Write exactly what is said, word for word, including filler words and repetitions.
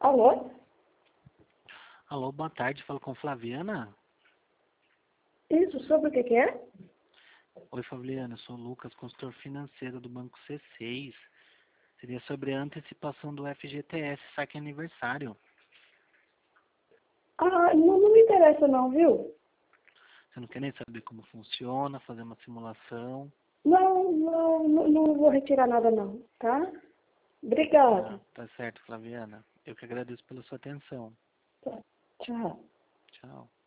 Alô? Alô, boa tarde, falo com Flaviana. Isso, sobre o que que é? Oi, Flaviana, eu sou o Lucas, consultor financeiro do Banco C seis. Seria sobre a antecipação do F G T S, saque aniversário. Ah, não, não me interessa não, viu? Você não quer nem saber como funciona, fazer uma simulação? Não, não, não, não vou retirar nada não, tá? Ah, Obrigada. tá certo, Flaviana. Eu que agradeço pela sua atenção. Tá, tchau. Tchau.